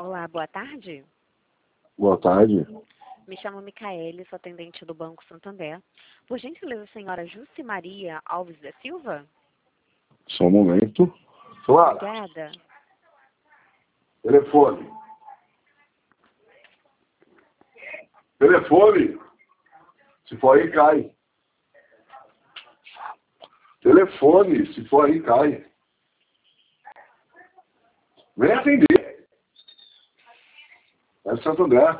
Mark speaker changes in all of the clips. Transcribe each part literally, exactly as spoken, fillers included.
Speaker 1: Olá, boa tarde.
Speaker 2: Boa tarde.
Speaker 1: Me chamo Micaele, sou atendente do Banco Santander. Por gentileza, a senhora Jusce Maria Alves da Silva?
Speaker 2: Só um momento. Claro.
Speaker 1: Obrigada.
Speaker 2: Telefone. Telefone. Se for aí, cai. Telefone. Se for aí, cai. Vem atender. É Santo André.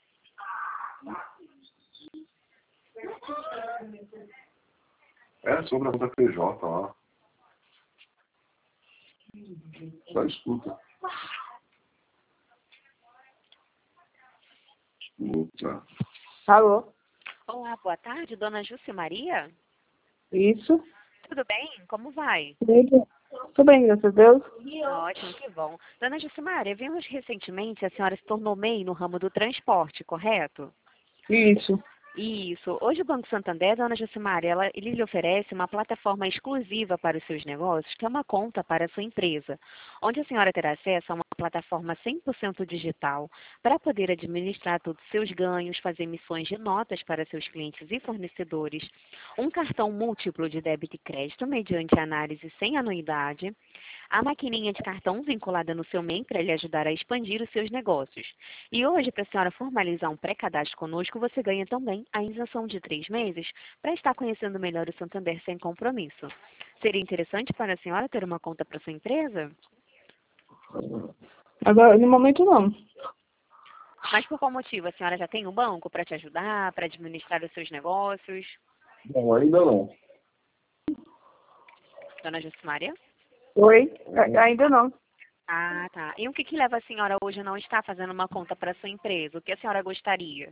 Speaker 2: É sobre a conta P J lá. Só escuta. Escuta.
Speaker 3: Alô?
Speaker 1: Olá, boa tarde, dona Jusce Maria?
Speaker 3: Isso?
Speaker 1: Tudo bem? Como vai?
Speaker 3: Tudo Tudo bem, graças a Deus.
Speaker 1: Ótimo, que bom. Dona Jusce Maria, vimos recentemente a senhora se tornou M E I no ramo do transporte, correto?
Speaker 3: Isso.
Speaker 1: Isso. Hoje o Banco Santander, dona Juscimara, ela, ele lhe oferece uma plataforma exclusiva para os seus negócios, que é uma conta para a sua empresa, onde a senhora terá acesso a uma plataforma cem por cento digital para poder administrar todos os seus ganhos, fazer emissões de notas para seus clientes e fornecedores, um cartão múltiplo de débito e crédito mediante análise sem anuidade, a maquininha de cartão vinculada no seu M E I para lhe ajudar a expandir os seus negócios. E hoje, para a senhora formalizar um pré-cadastro conosco, você ganha também a isenção de três meses para estar conhecendo melhor o Santander sem compromisso. Seria interessante para a senhora ter uma conta para sua empresa?
Speaker 3: Agora, no momento, não.
Speaker 1: Mas por qual motivo? A senhora já tem um banco para te ajudar, para administrar os seus negócios?
Speaker 2: Não, ainda não.
Speaker 1: Dona Jucimária?
Speaker 3: Oi? A- Ainda não.
Speaker 1: Ah, tá. E o que, que leva a senhora hoje a não estar fazendo uma conta para sua empresa? O que a senhora gostaria?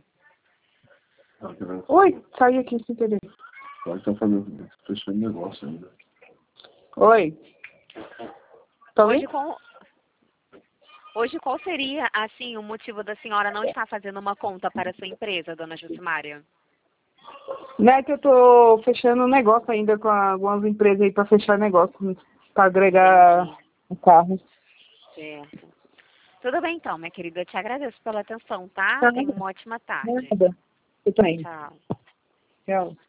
Speaker 3: Oi? Saí aqui sem querer.
Speaker 2: Pode estar fazendo, fechando negócio ainda.
Speaker 3: Oi? Tá
Speaker 1: Hoje,
Speaker 3: ouvindo?
Speaker 1: qual, hoje, qual seria, assim, o motivo da senhora não estar fazendo uma conta para a sua empresa, dona Jucimária?
Speaker 3: Não é que eu tô fechando um negócio ainda com algumas empresas aí pra fechar negócio, pra agregar o carro.
Speaker 1: Certo. Tudo bem, então, minha querida. Eu te agradeço pela atenção, tá?
Speaker 3: Tá.
Speaker 1: Tenha uma ótima tarde.
Speaker 3: Nada. Eu também.
Speaker 1: Tchau.
Speaker 3: Tchau.